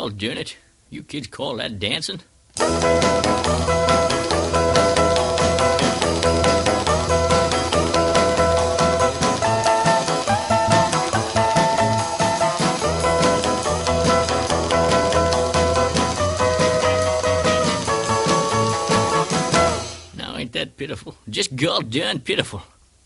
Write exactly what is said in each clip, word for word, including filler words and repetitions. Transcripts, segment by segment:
God darn it. You kids call that dancing? Now ain't that pitiful? Just god darn pitiful.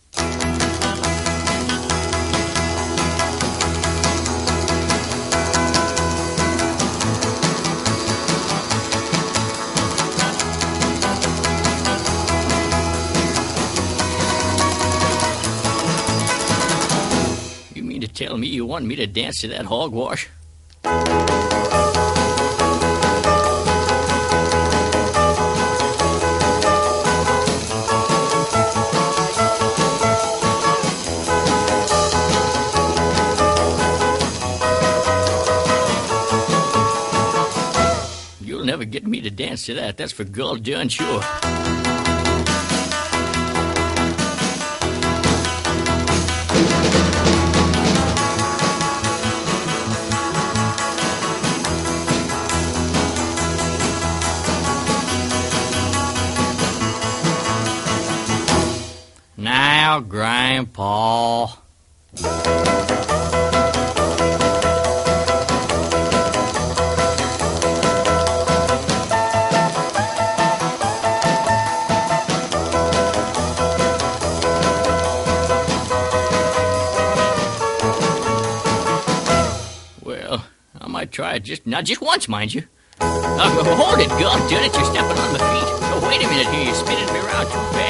Tell me you want me to dance to that hogwash? You'll never get me to dance to that, that's for god darn sure. Now, Grandpa. Well, I might try it just, not just once, mind you. Uh, hold it, God darn it, you're stepping on my feet. Oh, wait a minute here, you're spinning me around too fast.